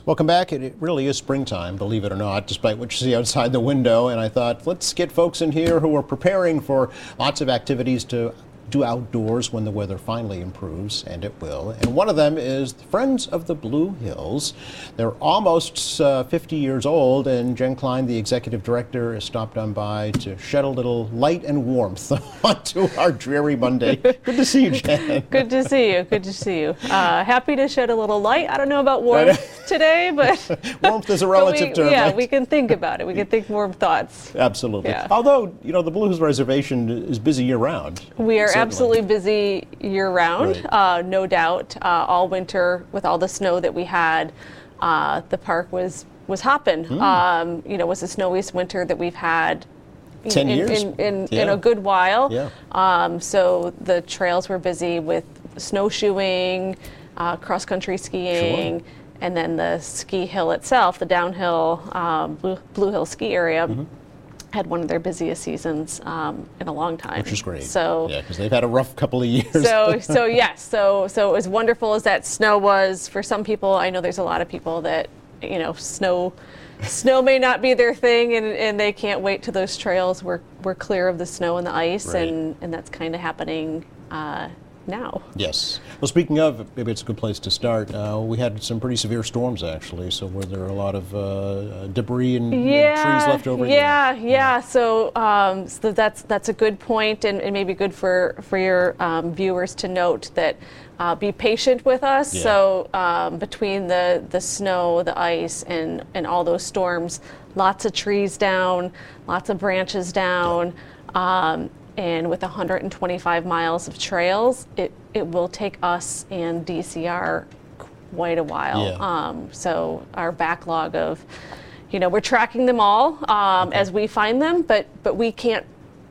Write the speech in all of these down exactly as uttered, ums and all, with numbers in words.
Welcome back. It really is springtime, believe it or not, despite what you see outside the window. And I thought, let's get folks in here who are preparing for lots of activities to do outdoors when the weather finally improves, and it will. And one of them is the Friends of the Blue Hills. They're almost uh, fifty years old, and Jen Klein, the executive director, has stopped on by to shed a little light and warmth onto our dreary Monday. Good to see you, Jen. Good to see you. Good to see you. Uh, happy to shed a little light. I don't know about warmth today, but warmth is a relative we, term. Yeah, right? we can think about it. We can think warm thoughts. Absolutely. Yeah. Although, you know, the Blue Hills Reservation is busy year-round. We are Certainly. absolutely busy year-round, Right. uh, no doubt. Uh, all winter, with all the snow that we had, uh, the park was was hopping. Mm. Um, you know, it was the snowiest winter that we've had Ten in, years? in, in, Yeah. in a good while. Yeah. Um, so the trails were busy with snowshoeing, uh, cross-country skiing, Sure. and then the ski hill itself, the downhill um, Blue, Blue Hill ski area. Mm-hmm. Had one of their busiest seasons um, in a long time. Which is great. So yeah, because they've had a rough couple of years. so so yes, so so as wonderful as that snow was for some people, I know there's a lot of people that, you know, snow snow may not be their thing, and, and they can't wait till those trails were were clear of the snow and the ice, Right. and and that's kind of happening uh, now. Yes. Well, speaking of, maybe it's a good place to start. Uh, we had some pretty severe storms, actually. So were there a lot of uh, debris and, and trees left over? Yeah, yeah, yeah. So, um, so that's that's a good point, and, and maybe good for for your um, viewers to note that uh, be patient with us. Yeah. So um, between the the snow, the ice, and and all those storms, lots of trees down, lots of branches down. Yeah. Um, And with one hundred twenty-five miles of trails, it, it will take us and D C R quite a while. Yeah. Um, so our backlog of, you know, we're tracking them all um, Okay. as we find them, but but we can't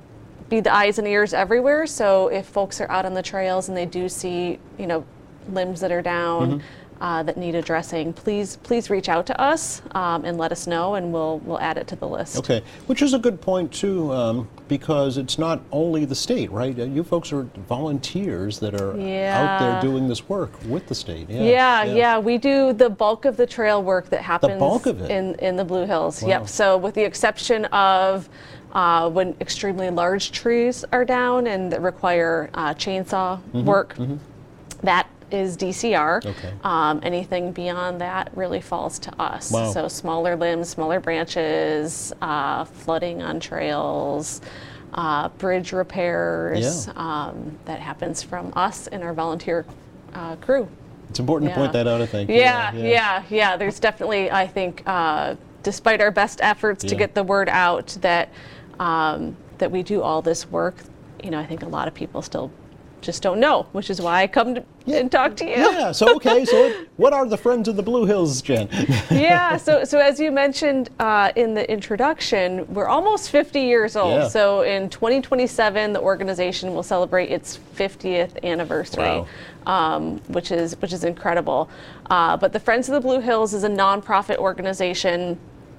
be the eyes and ears everywhere. So if folks are out on the trails and they do see, you know, limbs that are down, Mm-hmm. uh, that need addressing, please please reach out to us um, and let us know, and we'll we'll add it to the list. Okay, which is a good point too, um, because it's not only the state, right? Uh, You folks are volunteers that are out there Yeah. doing this work with the state. Yeah, Yeah, yeah, we do the bulk of the trail work that happens bulk of it? in in the Blue Hills. Wow. Yep. So with the exception of uh, when extremely large trees are down and that require uh, chainsaw work, that is D C R. Okay. Um, anything beyond that really falls to us. Wow. So smaller limbs, smaller branches, uh, flooding on trails, uh, bridge repairs. Yeah. Um, that happens from us and our volunteer uh, crew. It's important to point Yeah. that out, I think. Yeah, yeah, yeah. There's definitely, I think, uh, despite our best efforts to Yeah. get the word out that um, that we do all this work, you know, I think a lot of people still just don't know, which is why I come to, and talk to you. Yeah, so okay, so what are the Friends of the Blue Hills, Jen? Yeah, so so as you mentioned uh, in the introduction, we're almost fifty years old. Yeah. So in twenty twenty-seven, the organization will celebrate its fiftieth anniversary, Wow. um, which is which is incredible. Uh, but the Friends of the Blue Hills is a nonprofit organization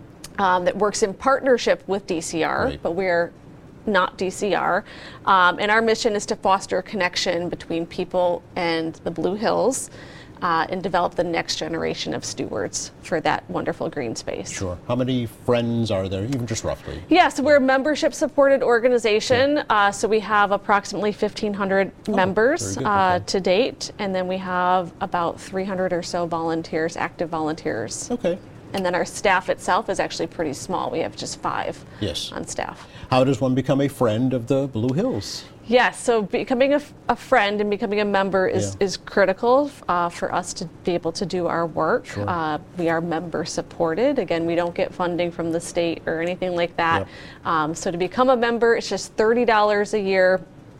um, that works in partnership with D C R, Right. but we're not D C R. Um, and our mission is to foster a connection between people and the Blue Hills uh, and develop the next generation of stewards for that wonderful green space. Sure. How many friends are there, even just roughly? Yeah, so we're a membership supported organization. Uh, so we have approximately fifteen hundred members very good. uh, Okay. to date. And then we have about three hundred or so volunteers, active volunteers. Okay. And then our staff itself is actually pretty small. We have just five Yes. on staff. How does one become a friend of the Blue Hills? Yes, so becoming a, f- a friend and becoming a member is, Yeah. is critical uh, for us to be able to do our work. Sure. Uh, we are member supported. Again, we don't get funding from the state or anything like that. Yep. Um, so to become a member, it's just thirty dollars a year,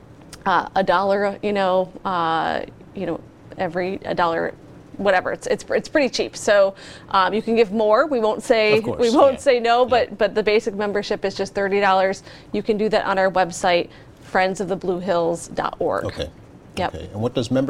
uh, a dollar, you know, uh, you know, every a dollar. Whatever, it's it's it's pretty cheap. So um, you can give more. We won't say Of course, we won't yeah. say no, but Yeah. but the basic membership is just thirty dollars. You can do that on our website, friends of the blue hills dot org. Okay. Yep. Okay. And what does membership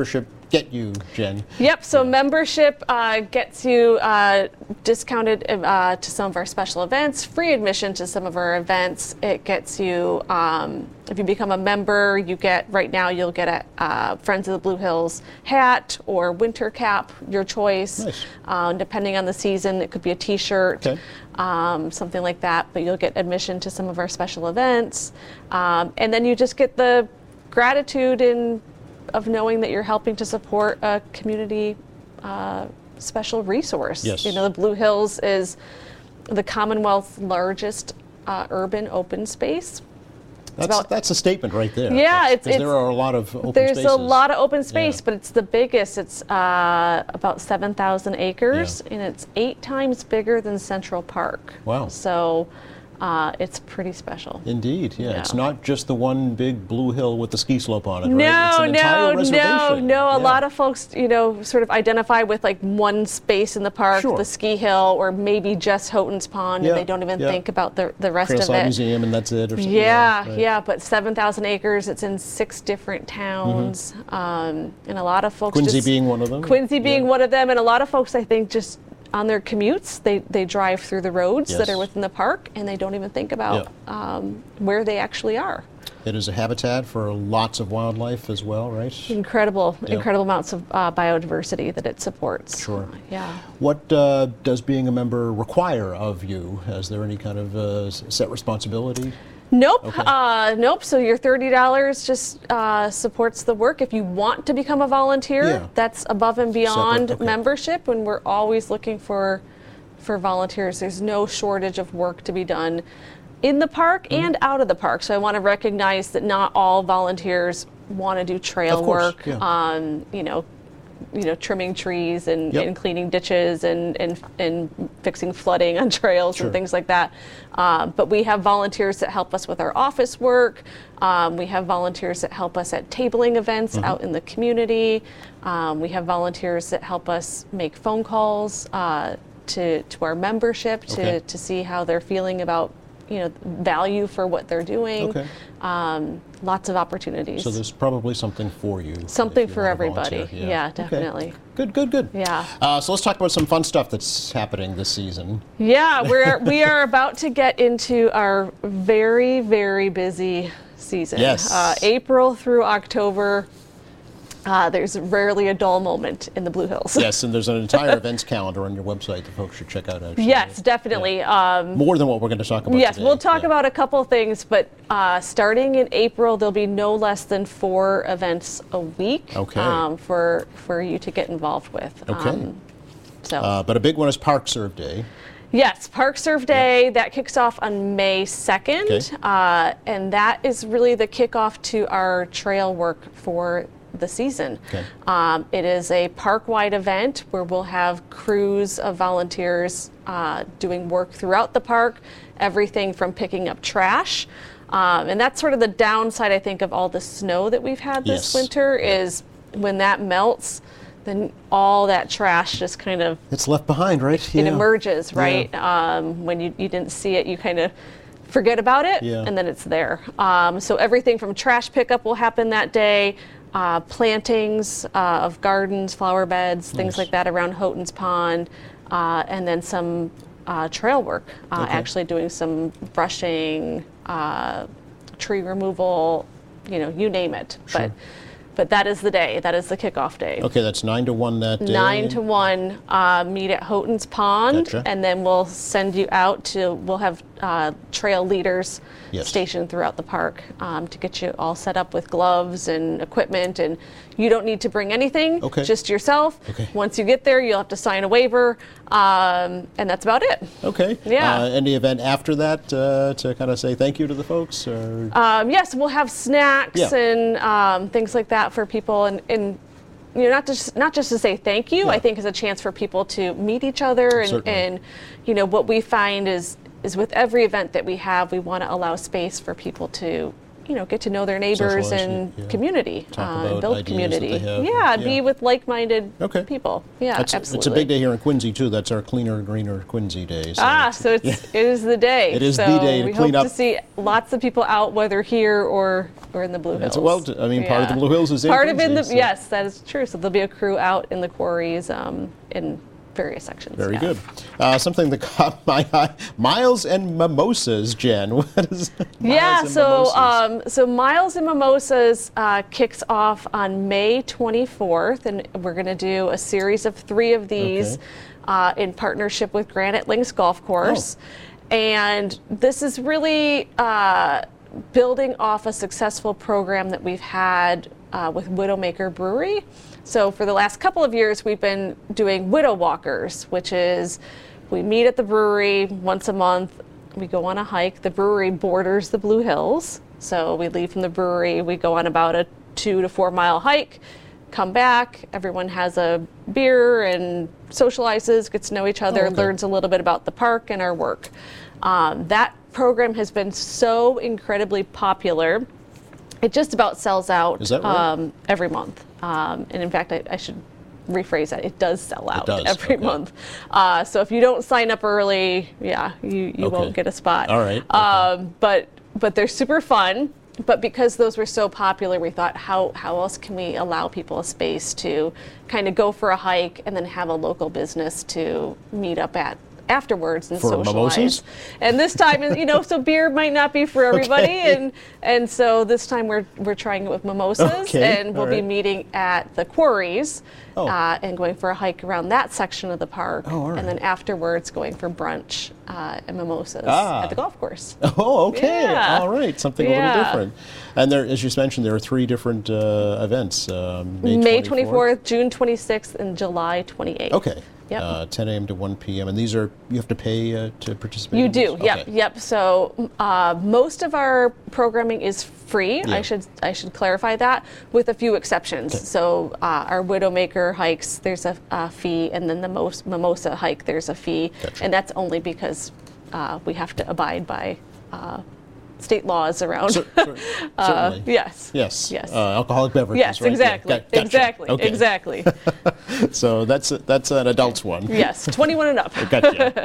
get you, Jen? Yep, so membership uh, gets you uh, discounted uh, to some of our special events, free admission to some of our events. It gets you, um, if you become a member, you get, right now you'll get a uh, Friends of the Blue Hills hat or winter cap, your choice. Nice. Uh, depending on the season, it could be a t-shirt, Okay. um, something like that, but you'll get admission to some of our special events. Um, and then you just get the gratitude and of knowing that you're helping to support a community uh, special resource. Yes. You know, the Blue Hills is the Commonwealth's largest uh, urban open space. That's, about- that's a statement right there. Yeah, That's- it's- 'cause there it's- are a lot of open There's spaces. a lot of open space, Yeah. but it's the biggest. It's uh, about seven thousand acres, Yeah. and it's eight times bigger than Central Park. Wow. So uh, it's pretty special. Indeed, yeah. It's Yeah. not just the one big blue hill with the ski slope on it, right? It's No, an entire no, no, reservation. no. A Yeah. lot of folks, you know, sort of identify with like one space in the park, Sure. the ski hill, or maybe just Houghton's Pond, Yeah, and they don't even yeah. think about the the rest Cradleside of it. Museum, and that's it, or something. Yeah, right. yeah, but seven thousand acres. It's in six different towns, um, and a lot of folks. Quincy just, being one of them. Quincy being Yeah. one of them, and a lot of folks, I think, just on their commutes, they, they drive through the roads Yes. that are within the park, and they don't even think about um, where they actually are. It is a habitat for lots of wildlife as well, right? Incredible, Yeah. incredible amounts of uh, biodiversity that it supports. Sure. Yeah. What uh, does being a member require of you? Is there any kind of uh, s- set responsibility? Nope, Okay. uh, nope. So your thirty dollars just uh, supports the work. If you want to become a volunteer, Yeah. that's above and beyond Separate, okay. membership, and we're always looking for for volunteers. There's no shortage of work to be done in the park Mm-hmm. and out of the park. So I want to recognize that not all volunteers want to do trail Of course, work. yeah. Um, you know. You know, trimming trees and, Yep. and cleaning ditches and, and and fixing flooding on trails Sure. and things like that. Uh, but we have volunteers that help us with our office work. Um, we have volunteers that help us at tabling events Mm-hmm. out in the community. Um, we have volunteers that help us make phone calls uh, to to our membership to Okay. to see how they're feeling about, you know, value for what they're doing. Okay. Um, lots of opportunities. So there's probably something for you. Something if you for wanna everybody. volunteer. Yeah, Okay. definitely. Good, good, good. Yeah. Uh, so let's talk about some fun stuff that's happening this season. Yeah, we're we are about to get into our very very busy season. Yes. Uh, April through October. Uh, there's rarely a dull moment in the Blue Hills. Yes, and there's an entire events calendar on your website that folks should check out. Actually. Yes, definitely. Um, More than what we're going to talk about yes, today. we'll talk Yeah. about a couple things, but uh, starting in April, there'll be no less than four events a week Okay. um, for for you to get involved with. Okay. Um, so. Uh, but a big one is Park Serve Day. Yes, Park Serve Day, that kicks off on May second, Okay. uh, and that is really the kickoff to our trail work for the season. Okay. Um, it is a park-wide event where we'll have crews of volunteers uh, doing work throughout the park, everything from picking up trash. Um, and that's sort of the downside, I think, of all the snow that we've had this Yes. winter is when that melts, then all that trash just kind of It's left behind, right? it Yeah. emerges, Yeah. right? Um, when you, you didn't see it, you kind of forget about it, Yeah. and then it's there. Um, so everything from trash pickup will happen that day, uh, plantings uh, of gardens, flower beds, things Nice. like that around Houghton's Pond, uh, and then some uh, trail work, uh, Okay. actually doing some brushing, uh, tree removal, you know, you name it. Sure. But but that is the day. That is the kickoff day. Okay, that's nine to one that day. Nine to one, uh, meet at Houghton's Pond, Gotcha. and then we'll send you out to. We'll have uh, trail leaders Yes. stationed throughout the park um, to get you all set up with gloves and equipment, and you don't need to bring anything. Okay. Just yourself. Okay. Once you get there, you'll have to sign a waiver, um, and that's about it. Okay. Yeah. Uh, any event after that uh, to kind of say thank you to the folks? Or Um, yes, we'll have snacks Yeah. and um, things like that for people, and, and you know, not just not just to say thank you. Yeah. I think is a chance for people to meet each other, and, Certainly. and you know, what we find is is with every event that we have, we want to allow space for people to, you know, get to know their neighbors Socialize, and yeah. community, Talk uh, about build ideas that community. they have. Yeah, Yeah. be with like-minded Okay. people. Yeah, That's, absolutely. It's a big day here in Quincy, too. That's our Cleaner, Greener Quincy Day. So Ah, it's- so it's, yeah. it is the day. It is the so day to we clean hope up. to see lots of people out, whether here or or in the Blue Hills. That's- well, I mean, part of the Yeah. Blue Hills is in part of in the Quincy, so- yes, that is true. So there'll be a crew out in the quarries um, in various sections. Very yeah. good. Uh, something that caught my eye, Miles and Mimosas, Jen. What is Miles Yeah, and so Mimosas? um, so Miles and Mimosas uh, kicks off on May twenty-fourth, and we're going to do a series of three of these Okay. uh, in partnership with Granite Links Golf Course. Oh. And this is really uh, building off a successful program that we've had uh, with Widowmaker Brewery. So for the last couple of years, we've been doing Widow Walkers, which is we meet at the brewery once a month. We go on a hike. The brewery borders the Blue Hills. So we leave from the brewery, we go on about a two to four mile hike, come back, everyone has a beer and socializes, gets to know each other, Oh, okay. learns a little bit about the park and our work. Um, that program has been so incredibly popular. It just about sells out Is that right? um, every month. Um, and in fact, I, I should rephrase that. It does sell out does, every okay. month. Uh, so if you don't sign up early, yeah, you, you Okay. won't get a spot. All right, okay. Um, but but they're super fun. But because those were so popular, we thought, how how else can we allow people a space to kind of go for a hike and then have a local business to meet up at afterwards and For socialize. mimosas? And this time, you know, so beer might not be for everybody, Okay. and and so this time we're we're trying it with mimosas, Okay, and we'll all be right. meeting at the quarries Oh. uh, and going for a hike around that section of the park, Oh, all right. and then afterwards going for brunch uh, and mimosas Ah. at the golf course. Oh, okay. Yeah. All right. Something a Yeah. little different. And there, as you mentioned, there are three different uh, events. Um, May twenty-fourth, June twenty-sixth, and July twenty-eighth. Okay. Yep. Uh, ten a m to one p m And these are, you have to pay uh, to participate? You in do, these? yep, Okay. yep. So uh, most of our programming is free. Yeah. I should I should clarify that, with a few exceptions. Okay. So uh, our Widowmaker hikes, there's a, a fee, and then the Mos- Mimosa hike, there's a fee, Gotcha. and that's only because uh, we have to abide by uh, state laws around. Cer- cer- uh, certainly. yes. Yes. Yes. Uh, alcoholic beverages. yes. right? Yeah. Exactly. Got- gotcha. Exactly. Okay. Exactly. So that's that's an adult's one. Yes. twenty-one and up. Gotcha.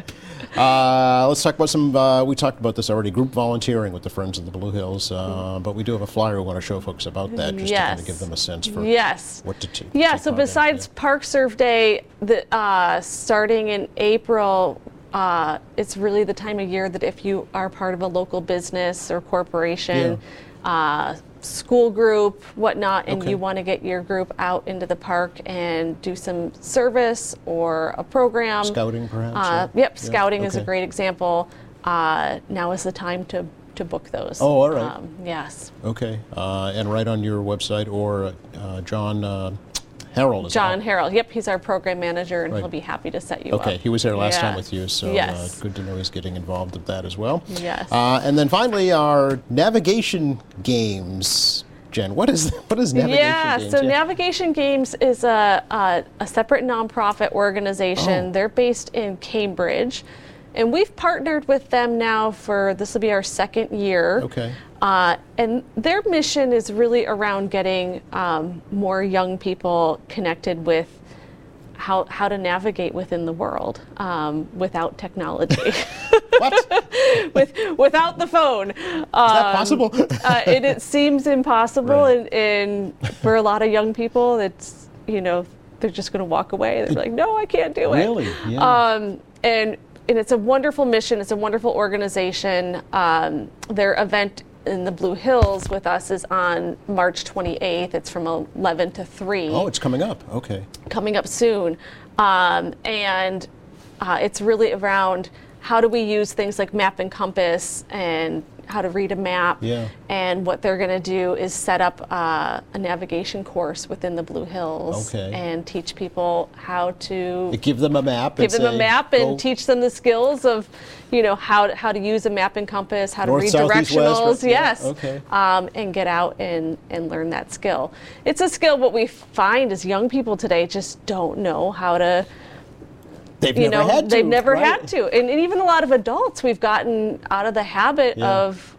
Uh, let's talk about some, uh, we talked about this already, group volunteering with the Friends of the Blue Hills, uh, but we do have a flyer we want to show folks about that, just to kind Yes. of give them a sense for Yes. what to do. Yeah, so besides Park Serve Day, the, uh, starting in April, uh, it's really the time of year that if you are part of a local business or corporation, uh, school group, whatnot, and Okay. you want to get your group out into the park and do some service or a program. Scouting, perhaps? Uh, or- yep, yeah, scouting is a okay. great example. Uh, now is the time to, to book those. Oh, all right. Um, yes. Okay, uh, and right on your website, or uh, John uh, Harrell is John out. Harrell. Yep, he's our program manager, and Right. he'll be happy to set you up. Okay, he was there last time Yeah. with you, so Yes. uh, good to know he's getting involved with that as well. Yes. Uh, and then finally, our navigation games. Jen, what is what is navigation Yeah, games? so Navigation Games is a, a, a separate nonprofit organization. Oh. They're based in Cambridge, and we've partnered with them now for, this will be our second year. Okay. Uh, and their mission is really around getting um, more young people connected with how, how to navigate within the world um, without technology. What? With, without the phone. Is Is that possible? uh, it, it seems impossible, Right. and, and for a lot of young people, it's, you know, they're just going to walk away. They're like, no, I can't do it. Really? Yeah. Um, and and it's a wonderful mission. It's a wonderful organization. Um, their event in the Blue Hills with us is on March twenty-eighth. It's from eleven to three. Oh, it's coming up. Okay. Coming up soon. Um, and uh, it's really around how do we use things like map and compass and how to read a map. Yeah. And what they're going to do is set up uh, a navigation course within the Blue Hills Okay. and teach people how to Give them a map. give and them a say, map and go teach them the skills of, you know, how how to use a map and compass, how to North, read south, east, west, directionals, right? Yeah, yes, okay. um, and get out and and learn that skill. It's a skill. What we find is young people today just don't know how to. They've You never know, had to. they've never right? had to, and, and even a lot of adults, we've gotten out of the habit Yeah. of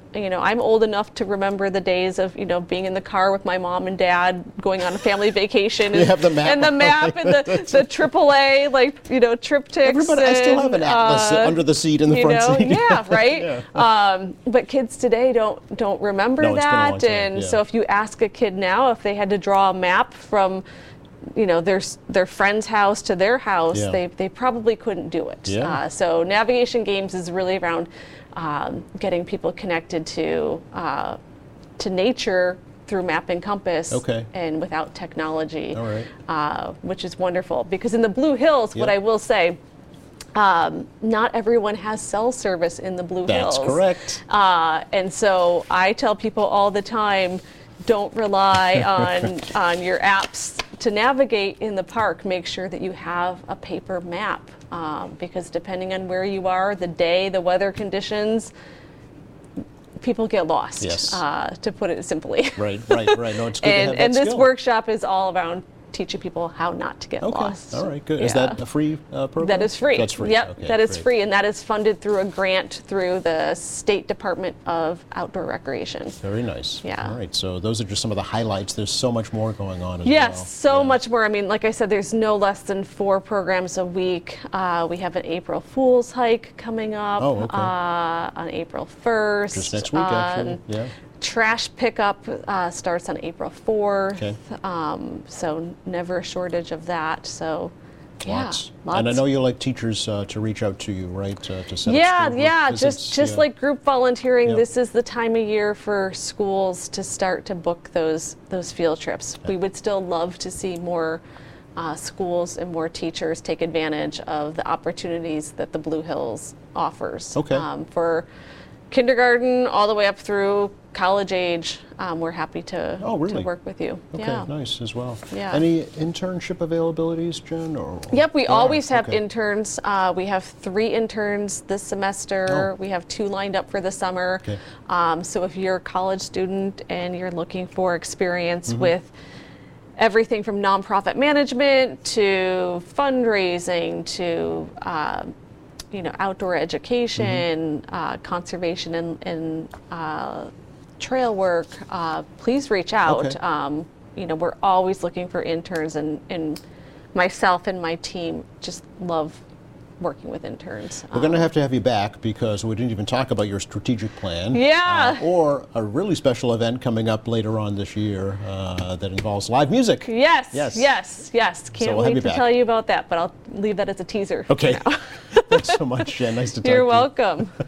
You know, I'm old enough to remember the days of, you know, being in the car with my mom and dad going on a family vacation. You and, have the map. And the map and the, the triple A, like, you know, triptychs. Everybody, I still have an and, atlas uh, under the seat in the you front know, seat. Yeah, right? Yeah. Um, but kids today don't don't remember No, it's been a long that. time, And yeah. so if you ask a kid now if they had to draw a map from, you know, their their friend's house to their house, Yeah. they they probably couldn't do it. Yeah. Uh, so navigation games is really around um, getting people connected to uh, to nature through map and compass, Okay. and without technology, All right. uh, which is wonderful. Because in the Blue Hills, what Yep. I will say, um, not everyone has cell service in the Blue That's Hills. correct. Uh, and so I tell people all the time, don't rely on on your apps to navigate in the park. Make sure that you have a paper map, um, because depending on where you are, the day, the weather conditions, people get lost. Yes. Uh, to put it simply. Right, right, right. No, it's good to and have that and this skill. workshop is all around teaching people how not to get Okay. lost. All right. Good. Is Yeah. that a free uh, program? That is free. That's free. Yep, Okay, that is great. free, and that is funded through a grant through the State Department of Outdoor Recreation. Very nice. Yeah. All right. So those are just some of the highlights. There's so much more going on as Yes, well. so Yeah. much more. I mean, like I said, there's no less than four programs a week. Uh, we have an April Fool's hike coming up Oh, okay. uh, on April first. Just next week, actually. Um, Yeah. Trash pickup uh, starts on April fourth. Okay. Um, so never a shortage of that. So yeah, Lots. lots. And I know you like teachers uh, to reach out to you, right? Uh, to set up Yeah, school group yeah, visits. just just Yeah. like group volunteering. Yep. This is the time of year for schools to start to book those those field trips. We would still love to see more uh, schools and more teachers take advantage of the opportunities that the Blue Hills offers. Okay. Um, for kindergarten all the way up through college age, um, we're happy to, Oh, really? to work with you. Okay, Yeah. nice as well. Yeah. Any internship availabilities, Jen? Or Yep, we There are, always have okay. interns. Uh, we have three interns this semester. Oh. We have two lined up for the summer. Okay. Um, so if you're a college student and you're looking for experience Mm-hmm. with everything from nonprofit management to fundraising to um, you know, outdoor education, Mm-hmm. uh, conservation, and, and uh, trail work, uh, please reach out. Okay. Um, you know, we're always looking for interns, and, and myself and my team just love working with interns. We're going to have to have you back because we didn't even talk about your strategic plan. Yeah. Uh, or a really special event coming up later on this year uh, that involves live music. Yes, Yes. yes, yes. Can't we'll have wait you to back. tell you about that, but I'll leave that as a teaser. for Okay. now. Thanks so much, Jen. Nice to talk You're to you. welcome.